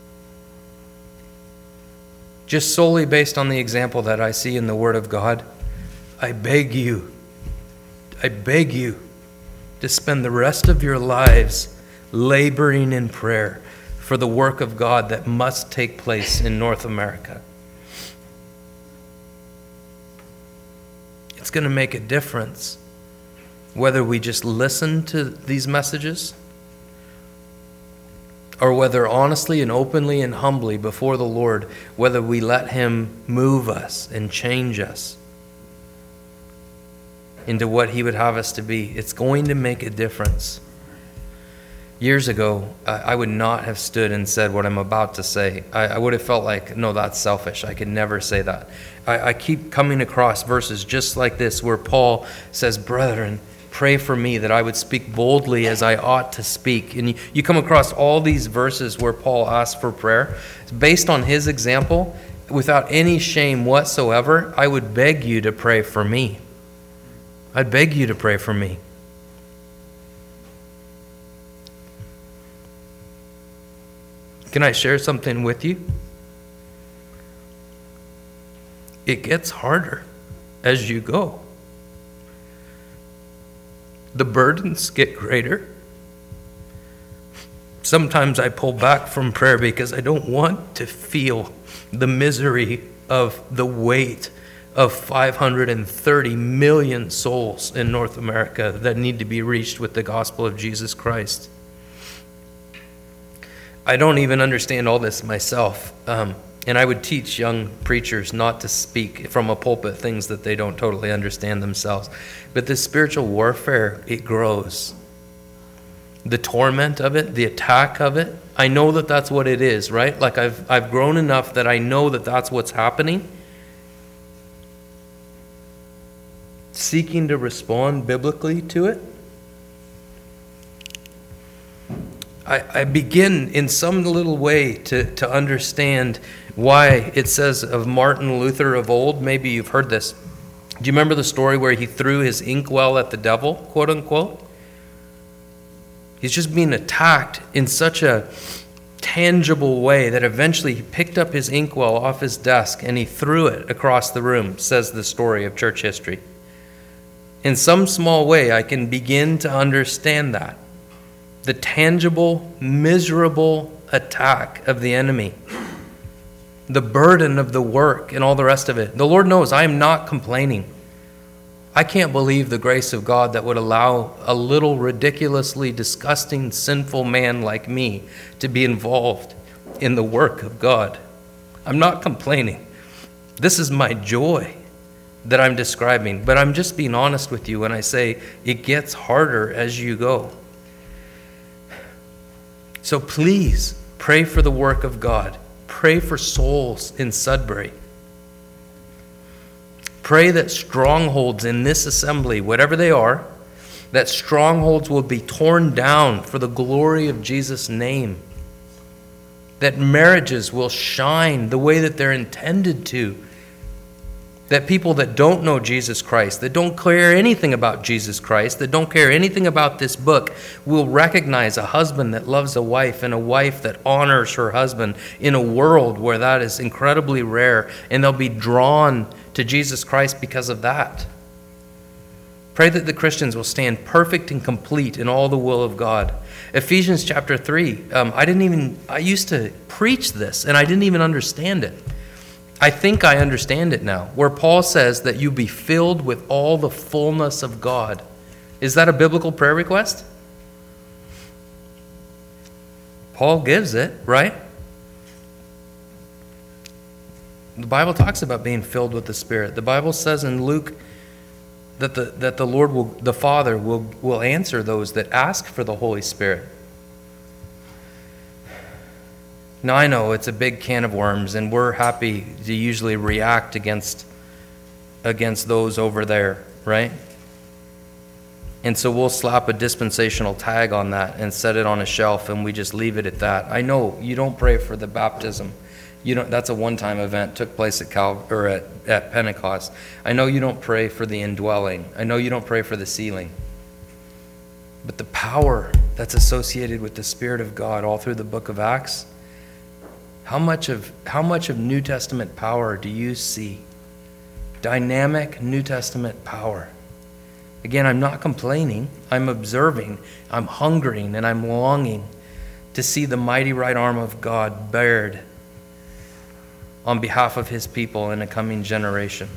Speaker 1: Just solely based on the example that I see in the Word of God, I beg you, I beg you to spend the rest of your lives laboring in prayer for the work of God that must take place in North America. It's going to make a difference whether we just listen to these messages or whether honestly and openly and humbly before the Lord, whether we let him move us and change us into what he would have us to be. It's going to make a difference. Years ago, I would not have stood and said what I'm about to say. I, I would have felt like, no, that's selfish. I could never say that. I, I keep coming across verses just like this where Paul says, brethren, pray for me that I would speak boldly as I ought to speak. And you, you come across all these verses where Paul asks for prayer. Based on his example, without any shame whatsoever, I would beg you to pray for me. I'd beg you to pray for me. Can I share something with you? It gets harder as you go. The burdens get greater. Sometimes I pull back from prayer because I don't want to feel the misery of the weight of five hundred thirty million souls in North America that need to be reached with the gospel of Jesus Christ. I don't even understand all this myself. Um, and I would teach young preachers not to speak from a pulpit things that they don't totally understand themselves. But this spiritual warfare, it grows. The torment of it, the attack of it, I know that that's what it is, right? Like I've I've grown enough that I know that that's what's happening. Seeking to respond biblically to it. I, I begin in some little way to, to understand why it says of Martin Luther of old, maybe you've heard this. Do you remember the story where he threw his inkwell at the devil, quote unquote? He's just being attacked in such a tangible way that eventually he picked up his inkwell off his desk and he threw it across the room, says the story of church history. In some small way, I can begin to understand that. The tangible, miserable attack of the enemy. The burden of the work and all the rest of it. The Lord knows I am not complaining. I can't believe the grace of God that would allow a little ridiculously disgusting, sinful man like me to be involved in the work of God. I'm not complaining. This is my joy that I'm describing, but I'm just being honest with you when I say it gets harder as you go. So please pray for the work of God. Pray for souls in Sudbury. Pray that strongholds in this assembly, whatever they are, that strongholds will be torn down for the glory of Jesus' name. That marriages will shine the way that they're intended to. That people that don't know Jesus Christ, that don't care anything about Jesus Christ, that don't care anything about this book, will recognize a husband that loves a wife and a wife that honors her husband in a world where that is incredibly rare, and they'll be drawn to Jesus Christ because of that. Pray that the Christians will stand perfect and complete in all the will of God. Ephesians chapter three, um, I didn't even, I used to preach this and I didn't even understand it. I think I understand it now, where Paul says that you be filled with all the fullness of God. Is that a biblical prayer request? Paul gives it, right? The Bible talks about being filled with the Spirit. The Bible says in Luke that the that the Lord will, the Father will will answer those that ask for the Holy Spirit. Now I know it's a big can of worms, and we're happy to usually react against against those over there, right? And so we'll slap a dispensational tag on that and set it on a shelf, and we just leave it at that. I know you don't pray for the baptism. You don't, that's a one-time event, took place at Cal or at, at Pentecost. I know you don't pray for the indwelling. I know you don't pray for the sealing. But the power that's associated with the Spirit of God all through the book of Acts, how much of how much of New Testament power do you see? Dynamic New Testament power. Again, I'm not complaining. I'm observing. I'm hungering and I'm longing to see the mighty right arm of God bared on behalf of his people in a coming generation.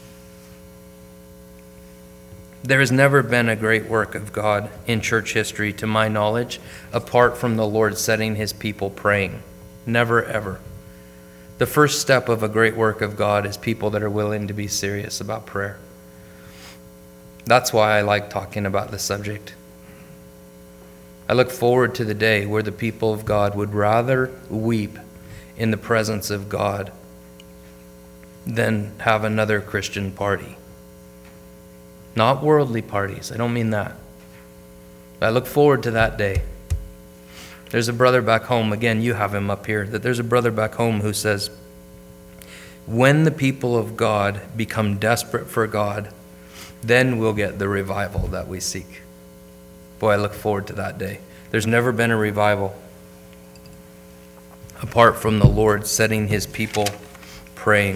Speaker 1: There has never been a great work of God in church history, to my knowledge, apart from the Lord setting his people praying. Never, ever. The first step of a great work of God is people that are willing to be serious about prayer. That's why I like talking about this subject. I look forward to the day where the people of God would rather weep in the presence of God than have another Christian party. Not worldly parties. I don't mean that. But I look forward to that day. There's a brother back home, again, you have him up here, that there's a brother back home who says, when the people of God become desperate for God, then we'll get the revival that we seek. Boy, I look forward to that day. There's never been a revival apart from the Lord setting his people praying.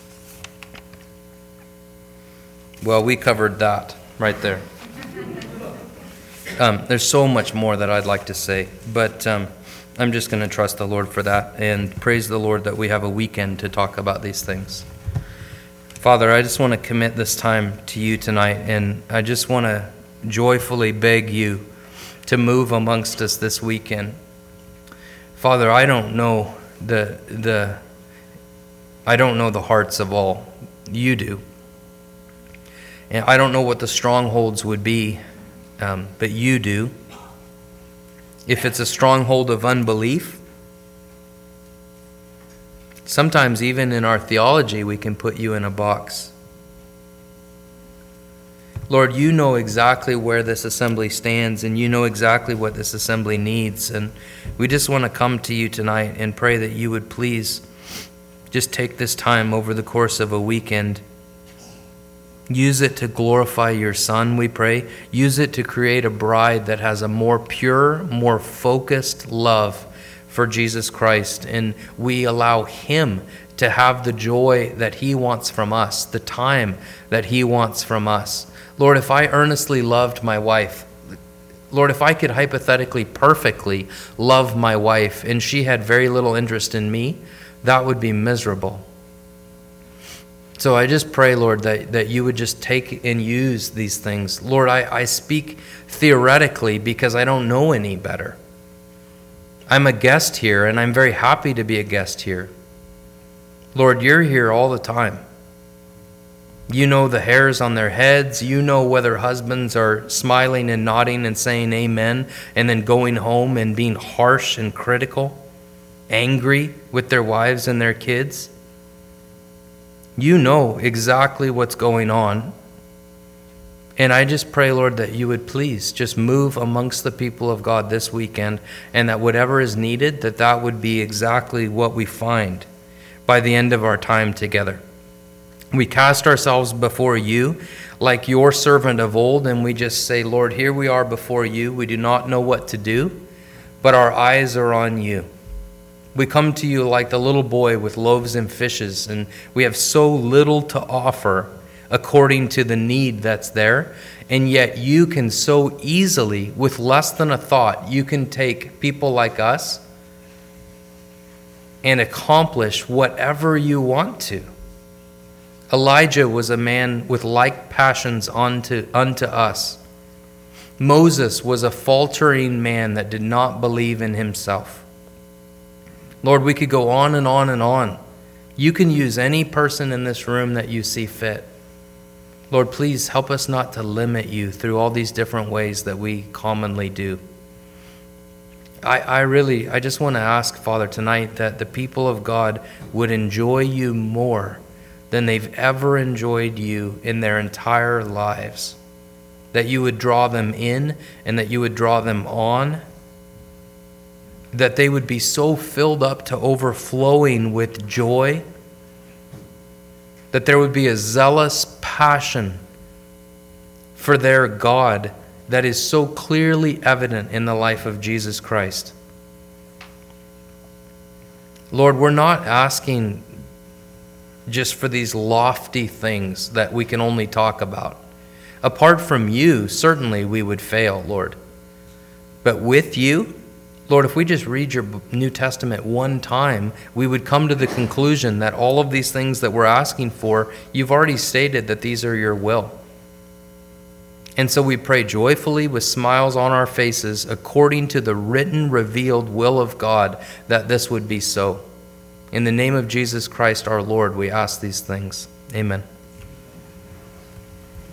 Speaker 1: Well, we covered that right there. Um, there's so much more that I'd like to say, but um, I'm just going to trust the Lord for that and praise the Lord that we have a weekend to talk about these things. Father, I just want to commit this time to you tonight, and I just want to joyfully beg you to move amongst us this weekend. Father, I don't know the the I don't know the hearts of all. You do. And I don't know what the strongholds would be, um, but you do. If it's a stronghold of unbelief, sometimes even in our theology we can put you in a box. Lord, you know exactly where this assembly stands, and you know exactly what this assembly needs. And we just want to come to you tonight and pray that you would please just take this time over the course of a weekend. Use it to glorify your Son, we pray. Use it to create a bride that has a more pure, more focused love for Jesus Christ. And we allow him to have the joy that he wants from us, the time that he wants from us. Lord, if I earnestly loved my wife, Lord, if I could hypothetically perfectly love my wife and she had very little interest in me, that would be miserable. So I just pray, Lord, that, that you would just take and use these things. Lord, I, I speak theoretically because I don't know any better. I'm a guest here, and I'm very happy to be a guest here. Lord, you're here all the time. You know the hairs on their heads. You know whether husbands are smiling and nodding and saying amen and then going home and being harsh and critical, angry with their wives and their kids. You know exactly what's going on. And I just pray, Lord, that you would please just move amongst the people of God this weekend, and that whatever is needed, that that would be exactly what we find by the end of our time together. We cast ourselves before you like your servant of old, and we just say, Lord, here we are before you. We do not know what to do, but our eyes are on you. We come to you like the little boy with loaves and fishes, and we have so little to offer according to the need that's there, and yet you can so easily, with less than a thought, you can take people like us and accomplish whatever you want to. Elijah was a man with like passions unto, unto us. Moses was a faltering man that did not believe in himself. Lord, we could go on and on and on. You can use any person in this room that you see fit. Lord, please help us not to limit you through all these different ways that we commonly do. I, I really, I just want to ask, Father, tonight that the people of God would enjoy you more than they've ever enjoyed you in their entire lives. That you would draw them in and that you would draw them on. That they would be so filled up to overflowing with joy. That there would be a zealous passion for their God that is so clearly evident in the life of Jesus Christ. Lord, we're not asking just for these lofty things that we can only talk about. Apart from you, certainly we would fail, Lord. But with you, Lord, if we just read your New Testament one time, we would come to the conclusion that all of these things that we're asking for, you've already stated that these are your will. And so we pray joyfully with smiles on our faces, according to the written, revealed will of God, that this would be so. In the name of Jesus Christ our Lord, we ask these things. Amen.